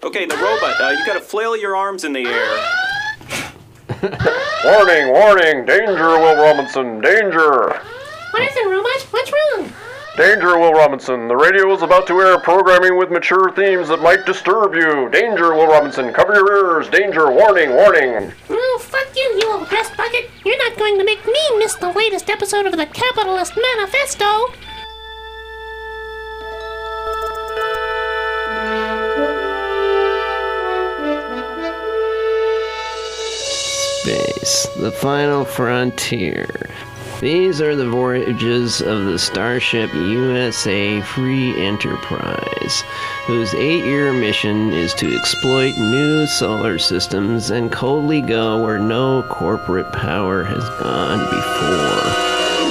Okay, the robot, you gotta flail your arms in the air. Warning, warning, danger, Will Robinson, danger. What is it, robot? What's wrong? Danger, Will Robinson. The radio is about to air programming with mature themes that might disturb you. Danger, Will Robinson. Cover your ears. Danger, warning, warning. Oh, fuck you, you old breast bucket. You're not going to make me miss the latest episode of the Capitalist Manifesto. Space, the final frontier. These are the voyages of the Starship USA Free Enterprise, whose 8-year mission is to exploit new solar systems and coldly go where no corporate power has gone before.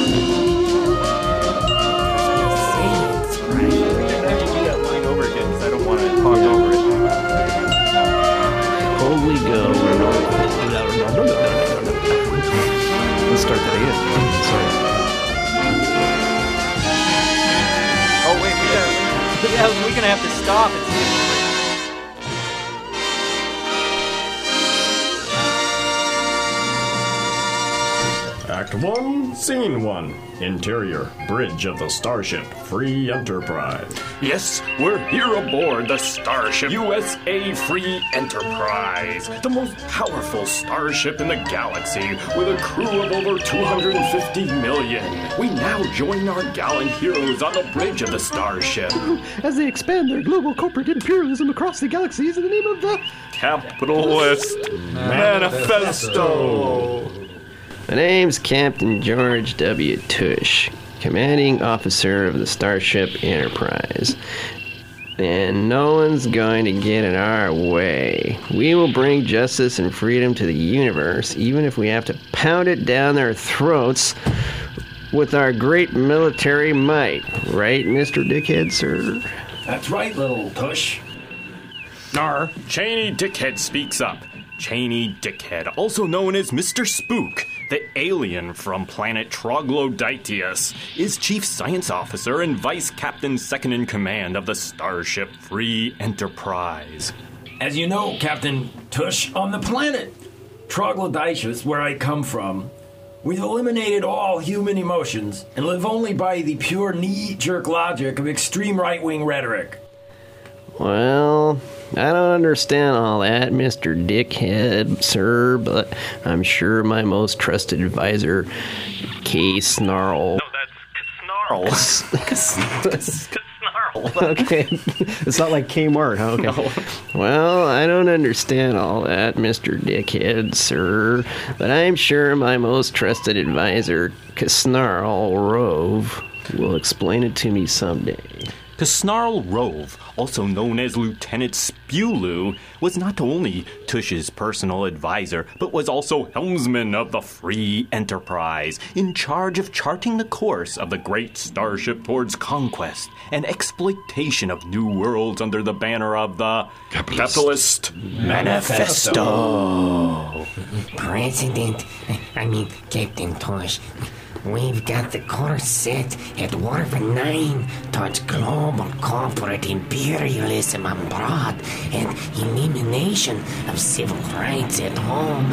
Coldly go where no... Let's start that again. Sorry. Oh, wait, we're gonna have to stop and see. Act 1, Scene 1. Interior, bridge of the Starship Free Enterprise. Yes, we're here aboard the Starship USA Free Enterprise, the most powerful starship in the galaxy, with a crew of over 250 million. We now join our gallant heroes on the bridge of the Starship as they expand their global corporate imperialism across the galaxies in the name of the Capitalist Manifesto. My name's Captain George W. Tush, commanding officer of the Starship Enterprise. And no one's going to get in our way. We will bring justice and freedom to the universe, even if we have to pound it down their throats with our great military might. Right, Mr. Dickhead, sir? That's right, little Tush. Nar, Cheney Dickhead speaks up. Cheney Dickhead, also known as Mr. Spook, the alien from planet Troglodyteus, is Chief Science Officer and Vice Captain Second in Command of the Starship Free Enterprise. As you know, Captain Tush, on the planet Troglodyteus, where I come from, we've eliminated all human emotions and live only by the pure knee-jerk logic of extreme right-wing rhetoric. Well, I don't understand all that, Mr. Dickhead, sir, but I'm sure my most trusted advisor, K. Snarl... No, that's Snarl. Okay, it's not like Kmart, huh? Okay. No. Well, I don't understand all that, Mr. Dickhead, sir, but I'm sure my most trusted advisor, Snarl Rove, will explain it to me someday. Snarl Rove, also known as Lieutenant Spewloo, was not only Tush's personal advisor, but was also helmsman of the Free Enterprise, in charge of charting the course of the great starship towards conquest and exploitation of new worlds under the banner of the Capitalist Manifesto. Captain Tush, we've got the course set at Warp 9 towards global corporate imperialism abroad and elimination of civil rights at home.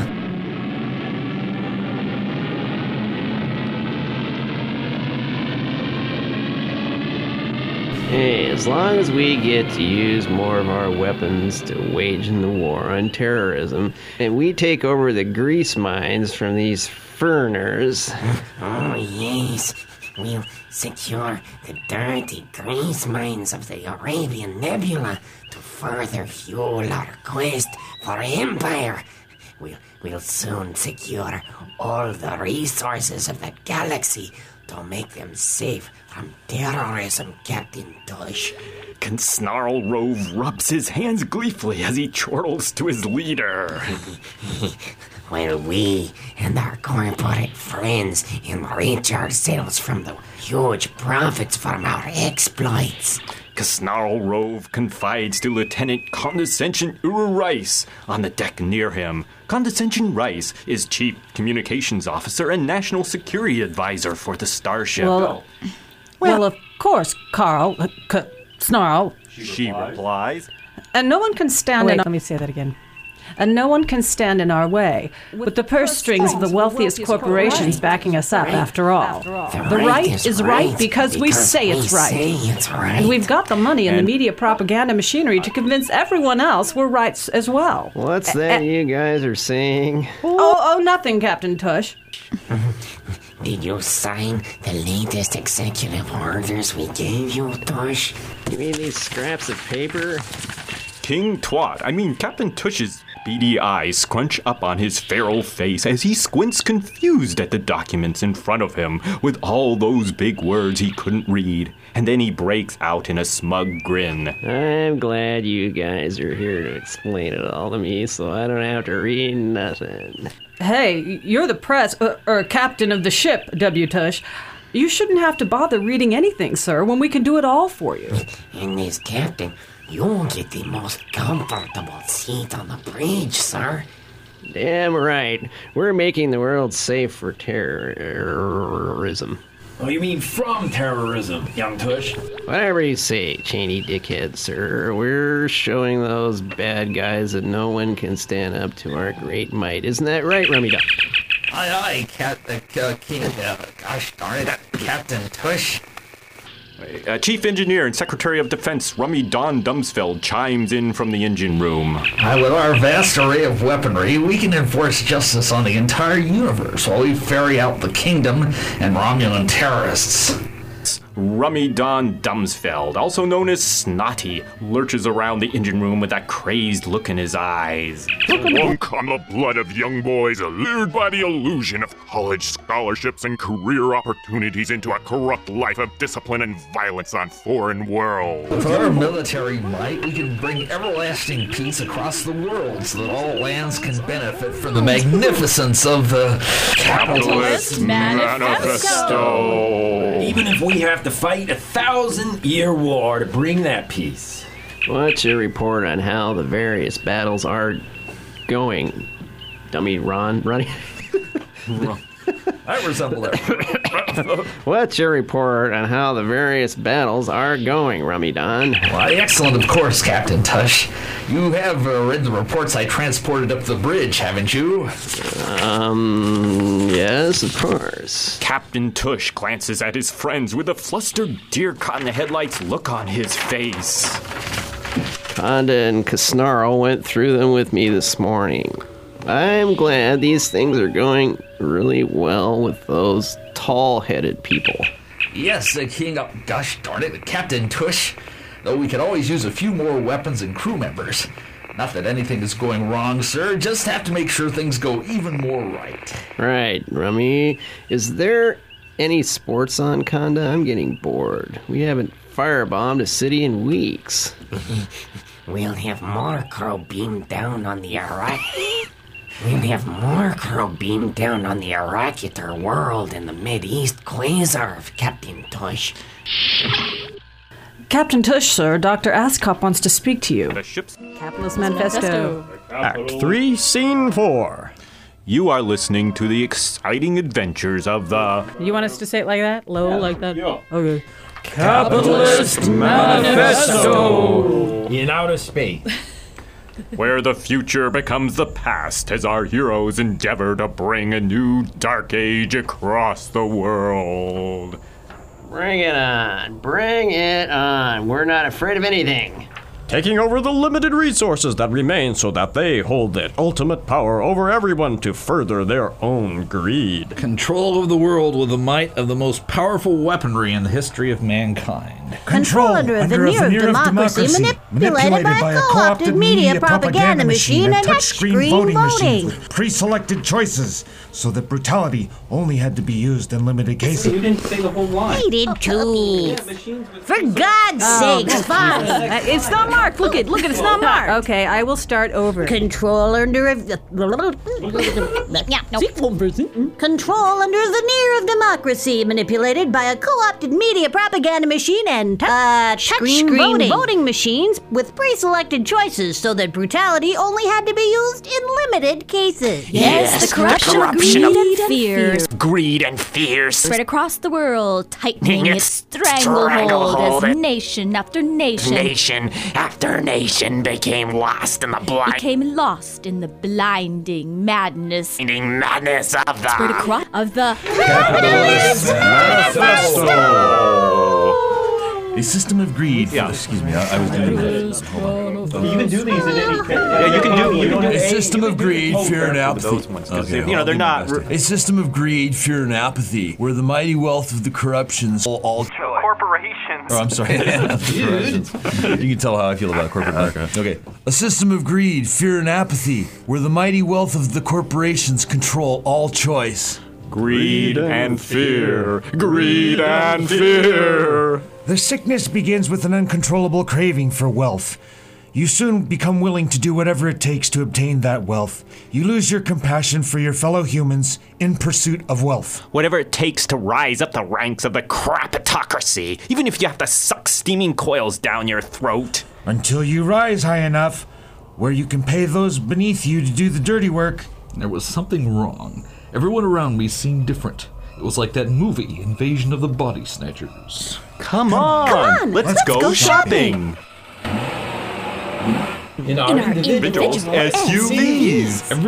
Hey, as long as we get to use more of our weapons to wage the war on terrorism, and we take over the grease mines from these foreigners... Oh, yes. We'll secure the dirty grease mines of the Arabian Nebula to further fuel our quest for empire. We'll soon secure all the resources of the galaxy to make them safe from terrorism, Captain Tush. Snarl Rove rubs his hands gleefully as he chortles to his leader. While we and our corporate friends enrich ourselves from the huge profits from our exploits. Snarl Rove confides to Lieutenant Condescension Uru Rice on the deck near him. Condescension Rice is Chief Communications Officer and National Security Advisor for the Starship. Well, of course, Carl, Snarl. She replies. And no one can stand let me say that again. And no one can stand in our way, with the purse strings of the wealthiest corporations backing us up, after all. The right is right because we say it's right. And we've got the money and the media propaganda machinery to convince everyone else we're right as well. What's that you guys are saying? Oh, nothing, Captain Tush. Did you sign the latest executive orders we gave you, Tush? You mean these scraps of paper? King Captain Tush's beady eyes scrunch up on his feral face as he squints confused at the documents in front of him with all those big words he couldn't read. And then he breaks out in a smug grin. I'm glad you guys are here to explain it all to me so I don't have to read nothing. Hey, you're the press, or captain of the ship, W. Tush. You shouldn't have to bother reading anything, sir, when we can do it all for you. In this, Captain, you'll get the most comfortable seat on the bridge, sir. Damn right. We're making the world safe for terrorism. Oh, you mean from terrorism, young Tush? Whatever you say, Cheney dickhead, sir. We're showing those bad guys that no one can stand up to our great might. Isn't that right, Rummy Duck? Aye, gosh darn it, Captain Tush. Chief Engineer and Secretary of Defense Rummy Don Dumsfeld chimes in from the engine room. With our vast array of weaponry, we can enforce justice on the entire universe while we ferry out the kingdom and Romulan terrorists. Rummy Don Dumsfeld, also known as Snotty, lurches around the engine room with that crazed look in his eyes. Drunk on the blood of young boys, allured by the illusion of college scholarships and career opportunities into a corrupt life of discipline and violence on foreign worlds. With our military might, we can bring everlasting peace across the world so that all lands can benefit from the magnificence of the Capitalist Manifesto. Even if we have to fight a 1,000-year war to bring that peace. What's your report on how the various battles are going? Dummy Ronnie? I resemble it. What's your report on how the various battles are going, Rummy Don? Why, excellent, of course, Captain Tush. You have read the reports I transported up the bridge, haven't you? Yes, of course. Captain Tush glances at his friends with a flustered deer-caught-in-the-headlights look on his face. Conda and Casnarl went through them with me this morning. I'm glad these things are going really well with those tall-headed people. Yes, King, gosh darn it, Captain Tush. Though we could always use a few more weapons and crew members. Not that anything is going wrong, sir. Just have to make sure things go even more right. Right, Rummy. Is there any sports on, Conda? I'm getting bored. We haven't firebombed a city in weeks. We'll have more crow beamed down on the Iraqi. We'll have more crow beamed down on the Arakitar world in the Mid-East Quasar of Captain Tush. Captain Tush, sir, Dr. Ascop wants to speak to you. The ship's Capitalist Manifesto. Act 3, Scene 4. You are listening to the exciting adventures of the... You want us to say it like that? Low, like that? Yeah. Okay. Capitalist Manifesto in outer space. Where the future becomes the past as our heroes endeavor to bring a new dark age across the world. Bring it on. Bring it on. We're not afraid of anything. Taking over the limited resources that remain so that they hold the ultimate power over everyone to further their own greed. Control of the world with the might of the most powerful weaponry in the history of mankind. Control under a veneer of democracy manipulated by a co-opted media propaganda machine and touchscreen voting machines with pre-selected choices, so that brutality only had to be used in limited cases. You didn't say the whole line. I did too. For God's sakes, fine. It's not marked. Look it, it's not marked. Okay, I will start over. Control under a... Control under a veneer of democracy manipulated by a co-opted media propaganda machine and touchscreen voting machines with pre-selected choices so that brutality only had to be used in limited cases. Yes, the corruption of greed and fear. Greed and fear Spread across the world, tightening its stranglehold as nation after nation Factor Nation became lost in the Became lost in the blinding madness. blinding madness of Spread the across of the Capitalist Manifesto. A system of greed. Yeah, excuse me. I was doing this. You can do these in any. Yeah, you can do. A system of greed, fear, and apathy. Those ones, okay, they're not. A system of greed, fear, and apathy, where the mighty wealth of the corruptions all corporations. Oh, I'm sorry. You can tell how I feel about corporate America. Okay. A system of greed, fear, and apathy, where the mighty wealth of the corporations control all choice. Greed and fear. Greed and fear. The sickness begins with an uncontrollable craving for wealth. You soon become willing to do whatever it takes to obtain that wealth. You lose your compassion for your fellow humans in pursuit of wealth. Whatever it takes to rise up the ranks of the crapitocracy, even if you have to suck steaming coils down your throat. Until you rise high enough where you can pay those beneath you to do the dirty work. There was something wrong. Everyone around me seemed different. It was like that movie, Invasion of the Body Snatchers. Come on! Let's go shopping! In our individual SUVs!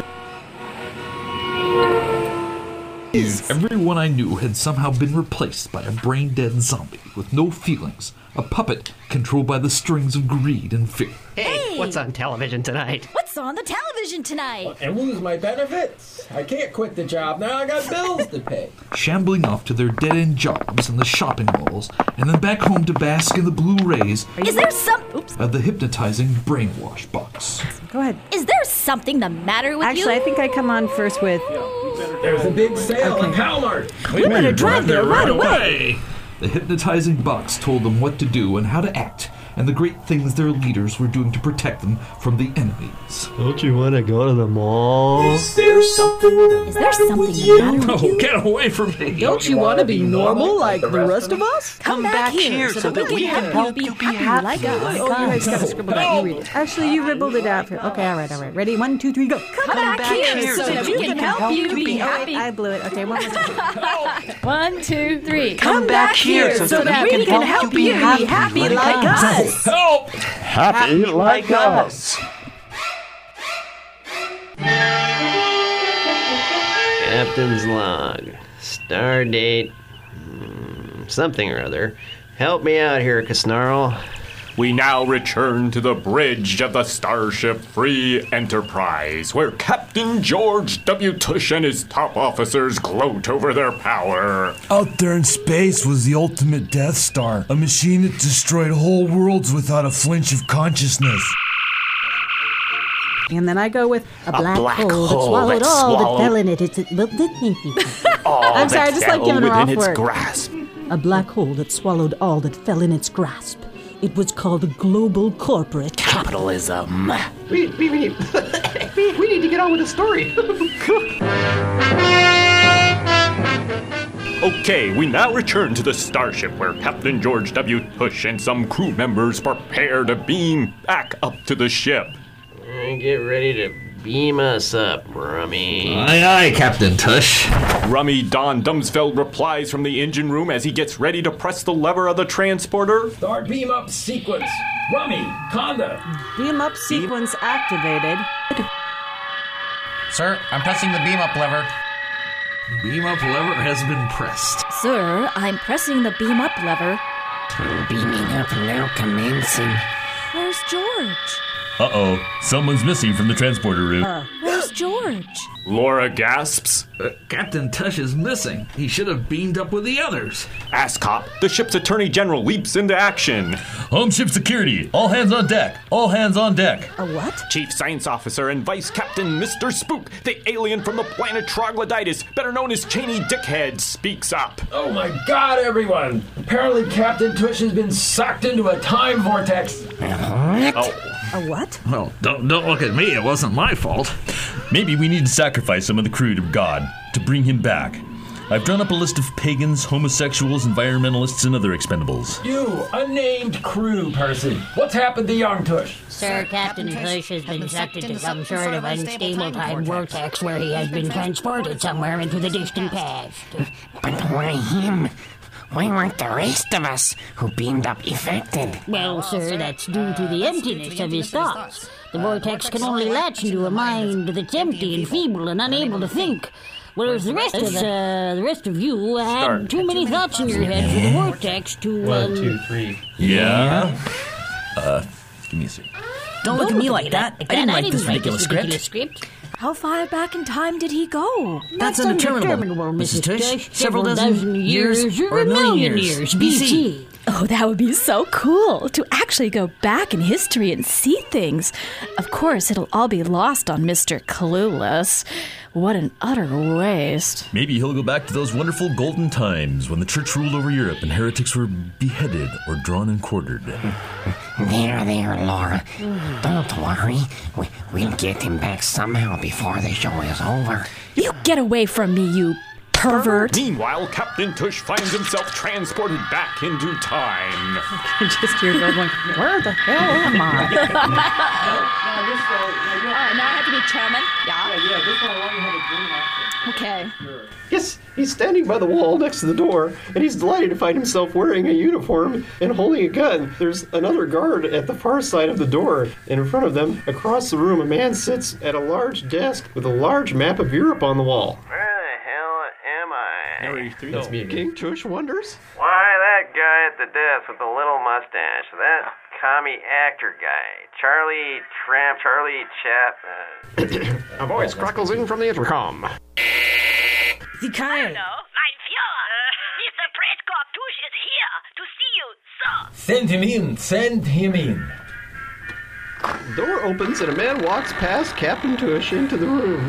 Everyone I knew had somehow been replaced by a brain-dead zombie with no feelings, a puppet controlled by the strings of greed and fear. Hey, what's on television tonight? What's on the television tonight? And lose my benefits. I can't quit the job now. I got bills to pay. Shambling off to their dead-end jobs in the shopping malls, and then back home to bask in the blue rays Is there some... Oops. of the hypnotizing brainwash box. Go ahead. Is there something the matter with you? Actually, I think I come on first with... There's a big sale in Palmart. We better drive there right away. The hypnotizing box told them what to do and how to act, and the great things their leaders were doing to protect them from the enemies. Don't you want to go to the mall? Is there something the matter with you? Oh, get away from me! Don't you want to be normal like the rest of us? Come back here so that we can help you be happy like us. Oh, you guys got to scribble that. You read it. Actually, you ribbled it out. Okay, all right. Ready? 1, 2, 3, go. Come back here so that we can help you be happy. I blew it. Okay, one more time. 1, 2, 3. Come back here so that we can help you be happy like us. Help! Happy like us. Captain's log. Star date. Something or other. Help me out here, Kasnarl. We now return to the bridge of the Starship Free Enterprise, where Captain George W. Tush and his top officers gloat over their power. Out there in space was the ultimate Death Star, a machine that destroyed whole worlds without a flinch of consciousness. And then I go with a black hole that swallowed all that fell in it. I'm sorry, I just like giving her off work. Grasp. A black hole that swallowed all that fell in its grasp. It was called global corporate capitalism. We need to get on with the story. Okay, we now return to the starship where Captain George W. Tush and some crew members prepare to beam back up to the ship. Get ready to beam us up, Rummy. Aye, Captain Tush. Rummy Don Dumsfeld replies from the engine room as he gets ready to press the lever of the transporter. Start beam up sequence. Rummy, Conda. Beam up sequence activated. Sir, I'm pressing the beam up lever. Beam up lever has been pressed. Sir, I'm pressing the beam up lever. Beaming up now commencing. Where's George? Uh-oh, someone's missing from the transporter room. Where's George? Laura gasps. Captain Tush is missing. He should have beamed up with the others. ASCOP, the ship's Attorney General, leaps into action. Home ship security, all hands on deck, all hands on deck. A what? Chief Science Officer and Vice Captain Mr. Spook, the alien from the planet Troglodytis, better known as Cheney Dickhead, speaks up. Oh my God, everyone! Apparently Captain Tush has been sucked into a time vortex. Oh. A what? Well, don't look at me. It wasn't my fault. Maybe we need to sacrifice some of the crew to God to bring him back. I've drawn up a list of pagans, homosexuals, environmentalists, and other expendables. You, unnamed crew person. What's happened to young Tush? Sir, Captain Tush has been sucked into some sort of unstable time vortex where he has been transported somewhere into the distant past. But why him? why weren't the rest of us who beamed up affected? Well, sir, that's due to the emptiness of his thoughts. The vortex can only latch into a mind that's empty and feeble and unable to think. Whereas the rest of you had too many thoughts in your head for the vortex to. 1, 2, 3. Yeah. Give me a second. Don't look at me like that. I didn't write this ridiculous script. How far back in time did he go? That's undeterminable, Mrs. Tush. Several dozen years or a million years BC. Oh, that would be so cool to actually go back in history and see things. Of course, it'll all be lost on Mr. Clueless. What an utter waste. Maybe he'll go back to those wonderful golden times when the church ruled over Europe and heretics were beheaded or drawn and quartered. There, Laura. Don't worry. We'll get him back somehow before the show is over. You get away from me, you pervert. Meanwhile, Captain Tush finds himself transported back into time. Just hear her going, where the hell am I? Now I have to be chairman? Yeah, this one I want you to have a dream action. Okay. Yes, he's standing by the wall next to the door, and he's delighted to find himself wearing a uniform and holding a gun. There's another guard at the far side of the door, and in front of them, across the room, a man sits at a large desk with a large map of Europe on the wall. Where the hell am I? That's me again. King Tush wonders. Why, that guy at the desk with the little mustache, that commie actor guy, Charlie Chap. A voice crackles in from the intercom. The Kyle. Hello, mein Führer. Mr. Prescott Tush is here to see you, sir. Send him in. The door opens and a man walks past Captain Tush into the room.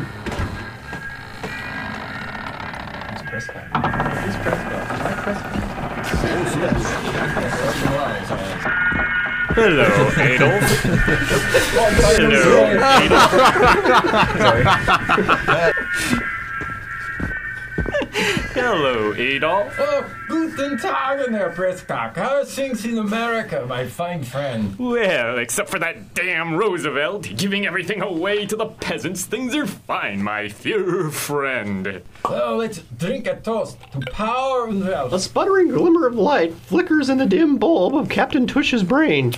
He's Prescott. Hello, Adolf. Hello, Adolf. Oh, guten Tag there, Prescott. How are things in America, my fine friend? Well, except for that damn Roosevelt giving everything away to the peasants, things are fine, my dear friend. Well, let's drink a toast to power and wealth. A sputtering glimmer of light flickers in the dim bulb of Captain Tush's brain.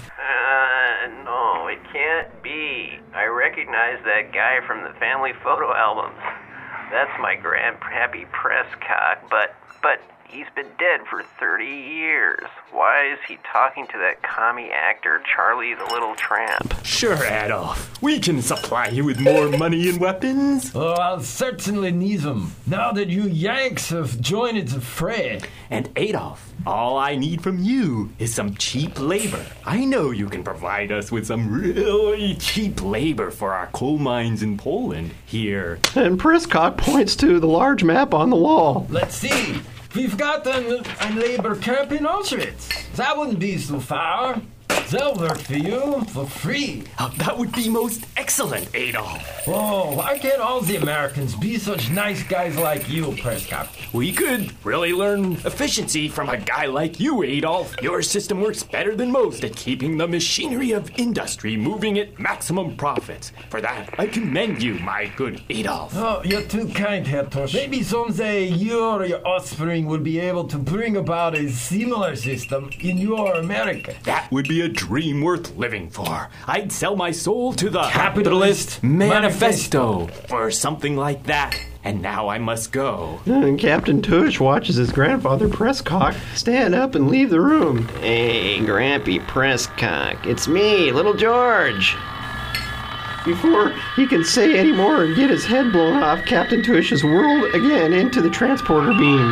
No, it can't be. I recognize that guy from the family photo albums. That's my grandpappy Prescott, but he's been dead for 30 years. Why is he talking to that commie actor, Charlie the Little Tramp? Sure, Adolf. We can supply you with more money and weapons. Oh, I'll certainly need them, now that you Yanks have joined the fray. And Adolf, all I need from you is some cheap labor. I know you can provide us with some really cheap labor for our coal mines in Poland. Here. And Prescott points to the large map on the wall. Let's see. We've got a labor camp in Auschwitz. That wouldn't be so far. They'll work for you for free. That would be most excellent, Adolf. Oh, why can't all the Americans be such nice guys like you, Prescott? We could really learn efficiency from a guy like you, Adolf. Your system works better than most at keeping the machinery of industry moving at maximum profits. For that, I commend you, my good Adolf. Oh, you're too kind, Herr Tush. Maybe someday you or your offspring will be able to bring about a similar system in your America. That would be a dream worth living for. I'd sell my soul to the Capitalist Manifesto or something like that. And now I must go. And Captain Tush watches his grandfather Prescott stand up and leave the room. Hey, Grampy Prescott, it's me, Little George. Before he can say any more and get his head blown off, Captain Tush is whirled again into the transporter beam.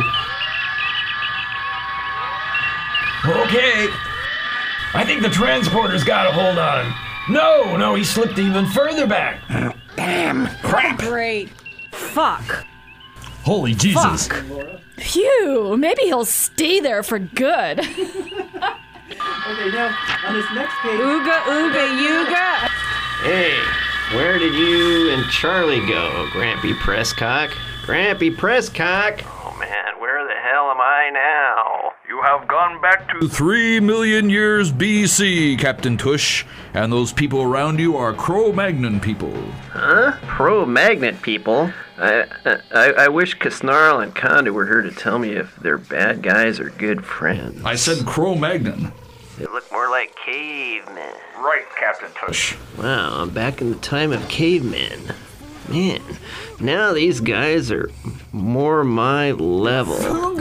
Okay. I think the transporter's got a hold on him. No, he slipped even further back. Damn. Crap. Great. Fuck. Holy Jesus. Fuck. Phew, maybe he'll stay there for good. Okay, now, on this next page... Ooga, ooga, yuga. Hey, where did you and Charlie go, Grampy Prescott? Grampy Prescott. Oh man, where the hell am I now? You have gone back to 3 million years BC, Captain Tush, and those people around you are Cro-Magnon people. Huh? Cro-Magnon people? I wish Kasnarl and Conda were here to tell me if they're bad guys or good friends. I said Cro-Magnon. They look more like cavemen. Right, Captain Tush. Wow, I'm back in the time of cavemen. Man, now these guys are more my level.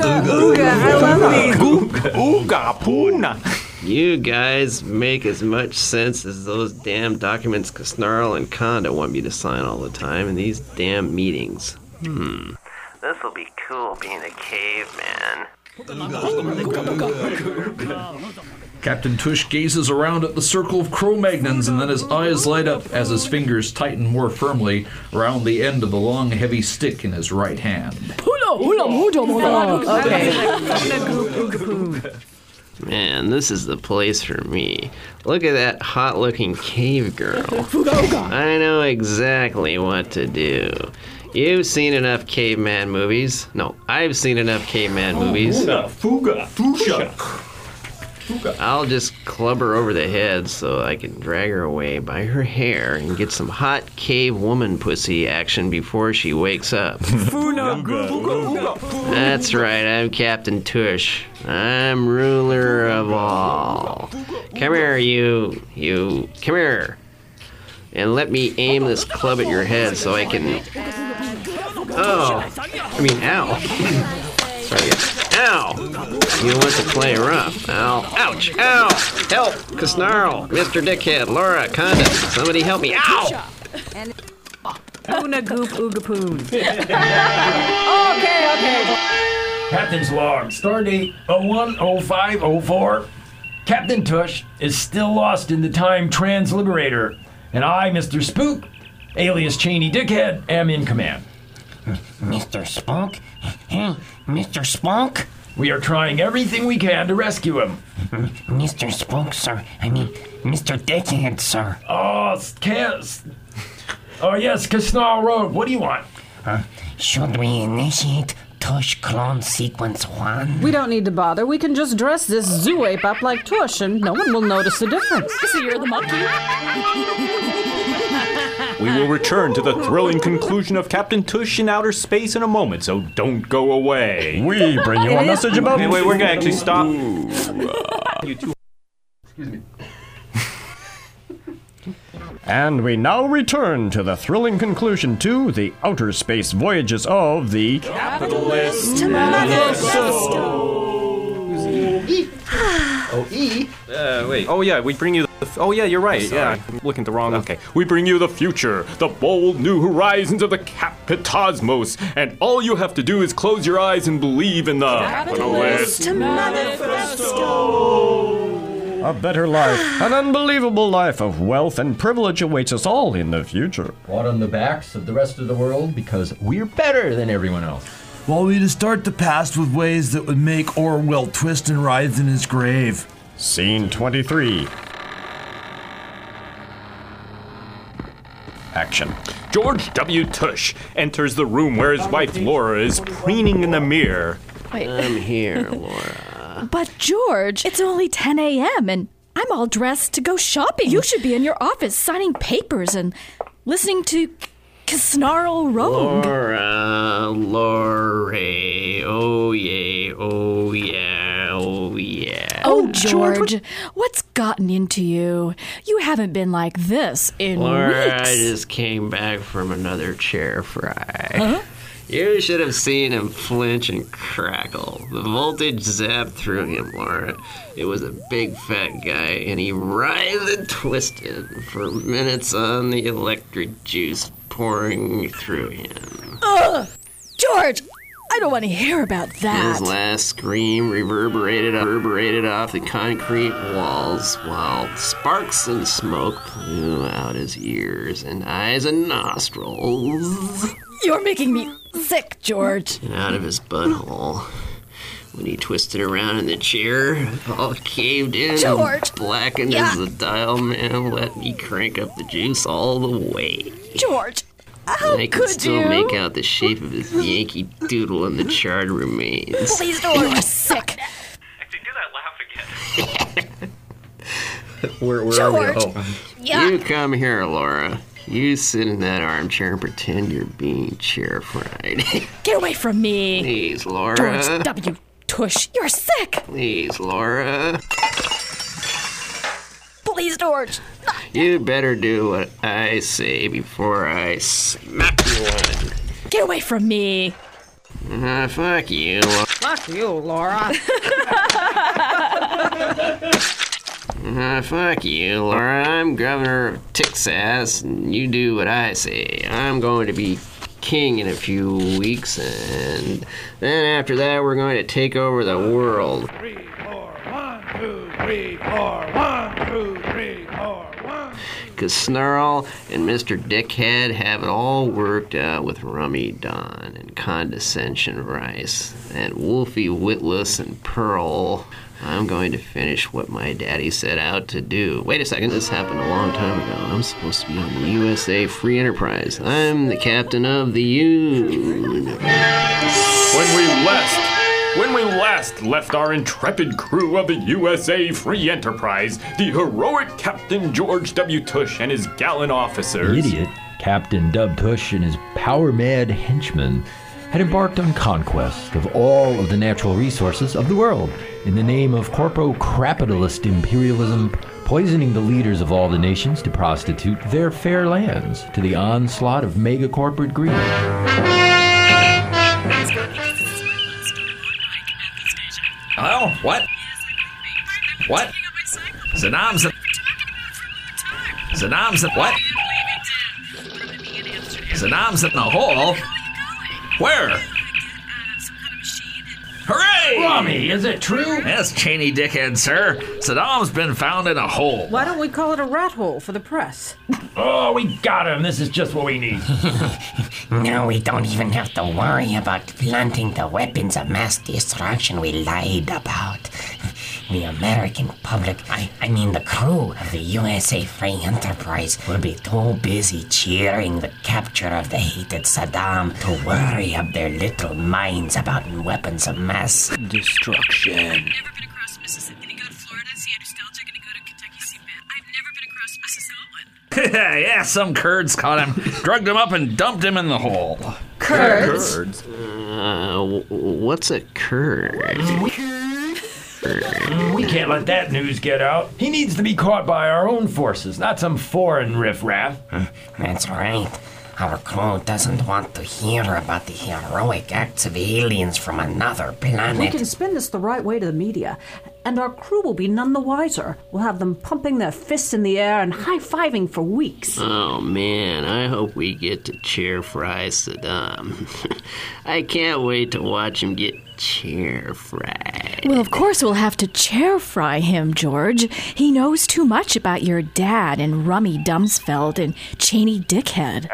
Ooga poona. You guys make as much sense as those damn documents Kasnarl and Conda want me to sign all the time in these damn meetings. This'll be cool being a caveman. Captain Tush gazes around at the circle of Cro-Magnons, and then his eyes light up as his fingers tighten more firmly around the end of the long, heavy stick in his right hand. Man, this is the place for me. Look at that hot-looking cave girl. I know exactly what to do. You've seen enough caveman movies. No, I've seen enough caveman movies. Fuga. I'll just club her over the head so I can drag her away by her hair and get some hot cave woman pussy action before she wakes up. That's right, I'm Captain Tush. I'm ruler of all. Come here, you. Come here. And let me aim this club at your head so I can... ow. Sorry. Ow! You want to play rough. Ow. Ouch! Ow! Help! Kasnarl! Mr. Dickhead! Laura! Conda! Somebody help me! Ow! Poona goop oogapoon. Okay. Captain's log, stardate 010504. Captain Tush is still lost in the time transliberator, and I, Mr. Spook, alias Cheney Dickhead, am in command. Mr. Spook? Hey, Mr. Spook? We are trying everything we can to rescue him. Mr. Spook, sir. I mean, Mr. Dickhead, sir. Yes, Kasnarl Road. What do you want? Should we initiate Tush Clone Sequence 1? We don't need to bother. We can just dress this zoo ape up like Tush, and no one will notice the difference. So you're the monkey? We will return to the thrilling conclusion of Captain Tush in outer space in a moment, so don't go away. We bring you a message about... Wait, we're gonna actually stop. You two. Excuse me. And we now return to the thrilling conclusion to the outer space voyages of the Capitalist Manifesto. E. Wait. Oh yeah, we bring you oh yeah, you're right. Yeah, I'm looking at the wrong. Okay. We bring you the future, the bold new horizons of the Capitasmos, and all you have to do is close your eyes and believe in the Capitalist Manifesto. A better life, an unbelievable life of wealth and privilege awaits us all in the future. Brought on the backs of the rest of the world because we're better than everyone else. While we distort the past with ways that would make Orwell twist and writhe in his grave. Scene 23. Action. George W. Tush enters the room where his wife Laura is preening in the mirror. Wait. I'm here, Laura. But George, it's only 10 a.m. and I'm all dressed to go shopping. You should be in your office signing papers and listening to Kasnarl Rogue. Laura, oh yeah. Oh, George, what's gotten into you? You haven't been like this in Laura, weeks. I just came back from another chair fry. Huh? You should have seen him flinch and crackle. The voltage zapped through him, Laura. It was a big fat guy, and he writhed and twisted for minutes on the electric juice pouring through him. Ugh! George, I don't want to hear about that. His last scream reverberated off the concrete walls while sparks and smoke flew out his ears and eyes and nostrils. You're making me sick, George. And out of his butthole. When he twisted around in the chair, all caved in, George! blackened as the dial man let me crank up the juice all the way. George, how I could could still you? make out the shape of his Yankee Doodle in the charred remains. Please don't. You're sick. Where are we? George! Oh. You come here, Laura. You sit in that armchair and pretend you're being chair fried. Get away from me. Please, Laura. George W. Tush, you're sick. Please, Laura. Please, George. You better do what I say before I smack you one. Get away from me. Fuck you. Fuck you, Laura. Fuck you, Laura. I'm governor of Texas, and you do what I say. I'm going to be king in a few weeks, and then after that, we're going to take over the world. 3, 4, 1, 2, 3, 4, 1, 2, 3, 4, 1. Because Snarl and Mr. Dickhead have it all worked out with Rummy Don and Condescension Rice and Wolfie Witless and Pearl. I'm going to finish what my daddy set out to do. Wait a second, this happened a long time ago. I'm supposed to be on the USA Free Enterprise. I'm the captain of the universe. When we last left our intrepid crew of the USA Free Enterprise, the heroic Captain George W. Tush and his gallant officers... The idiot, Captain Dub Tush and his power-mad henchmen had embarked on conquest of all of the natural resources of the world in the name of corpo-capitalist imperialism, poisoning the leaders of all the nations to prostitute their fair lands to the onslaught of mega-corporate greed. Hello? What? What? Saddam's... What? Saddam's in the hole? Where? Hooray! Rummy, is it true? Yes, Cheney dickhead, sir. Saddam's been found in a hole. Why don't we call it a rat hole for the press? Oh, we got him. This is just what we need. Now we don't even have to worry about planting the weapons of mass destruction we lied about. The American public, I mean the crew of the USA Free Enterprise, will be too busy cheering the capture of the hated Saddam to worry of their little minds about weapons of mass destruction. Yeah, some Kurds caught him, drugged him up, and dumped him in the hole. Kurds? What's a Kurd? We can't let that news get out. He needs to be caught by our own forces, not some foreign riffraff. That's right. Our crew doesn't want to hear about the heroic acts of aliens from another planet. We can spin this the right way to the media, and our crew will be none the wiser. We'll have them pumping their fists in the air and high-fiving for weeks. Oh, man, I hope we get to chair fry Saddam. I can't wait to watch him get chair fried. Well, of course we'll have to chair fry him, George. He knows too much about your dad and Rummy Dumsfeld and Cheney Dickhead.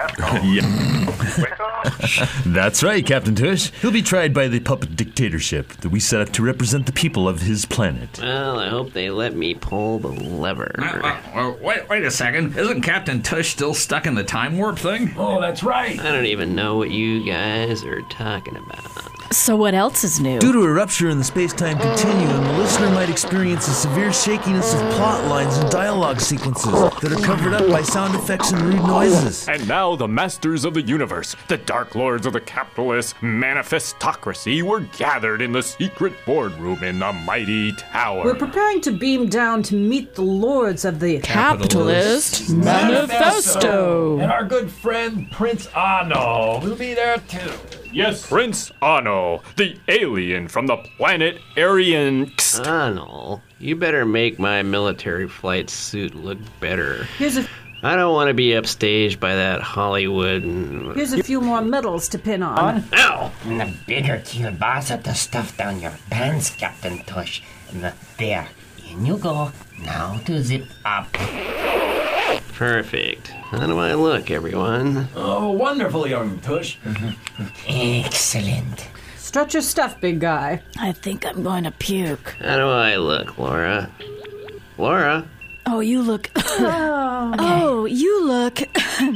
That's right, Captain Tush. He'll be tried by the puppet dictatorship that we set up to represent the people of his planet. Well, I hope they let me pull the lever. Wait a second. Isn't Captain Tush still stuck in the time warp thing? Oh, that's right. I don't even know what you guys are talking about. So what else is new? Due to a rupture in the space-time continuum, the listener might experience a severe shakiness of plot lines and dialogue sequences that are covered up by sound effects and rude noises. And now the masters of the universe, the dark lords of the capitalist manifestocracy, were gathered in the secret boardroom in the mighty tower. We're preparing to beam down to meet the lords of the Capitalist Manifesto. And our good friend Prince Anno will be there too. Yes, Prince Anno, the alien from the planet Aryan. Anno, you better make my military flight suit look better. Here's I don't want to be upstaged by that Hollywood. Here's a few more medals to pin on. Ow! And the bigger kielbasa to stuff down your pants, Captain Tush. And there, in you go. Now to zip up. Perfect. How do I look, everyone? Oh, wonderful, young Tush. Excellent. Stretch your stuff, big guy. I think I'm going to puke. How do I look, Laura? Laura? Oh, you look... Oh, you look...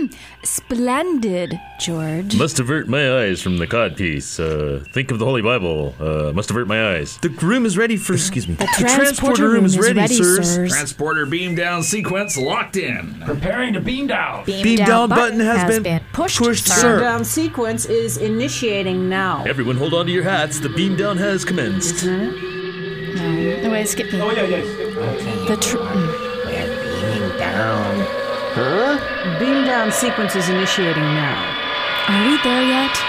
Splendid, George. Must avert my eyes from the codpiece. Think of the Holy Bible. Must avert my eyes. The room is ready for... Excuse me. The transporter room is ready, sirs. Transporter beam down sequence locked in. Preparing to beam down. Beam down button has been pushed, sir. Beam down sequence is initiating now. Everyone hold on to your hats. The beam down has commenced. No, wait, skip me. Oh, yeah. We're beaming down. Huh? Beam down sequence is initiating now. Are we there yet?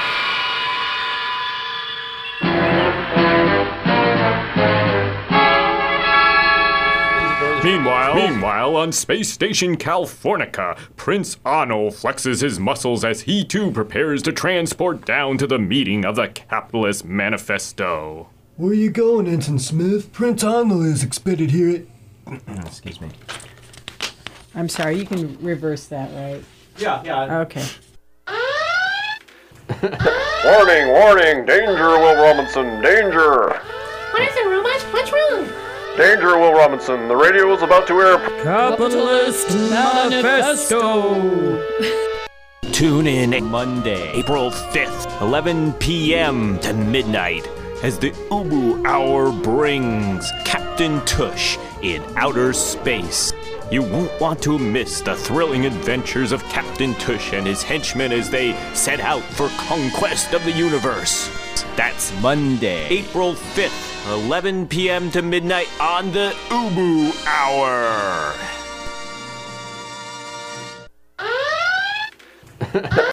Meanwhile, on Space Station Californica, Prince Anno flexes his muscles as he too prepares to transport down to the meeting of the Capitalist Manifesto. Where you going, Ensign Smith? Prince Anno is expected here at... Excuse me. I'm sorry, you can reverse that, right? Yeah. Okay. Warning, danger, Will Robinson, danger! What is it, Robot? What's wrong? Danger, Will Robinson, the radio is about to air... Capitalist Manifesto! Tune in Monday, April 5th, 11 p.m. to midnight, as the Ubu Hour brings Captain Tush in outer space. You won't want to miss the thrilling adventures of Captain Tush and his henchmen as they set out for conquest of the universe. That's Monday, April 5th, 11 p.m. to midnight on the Ubu Hour.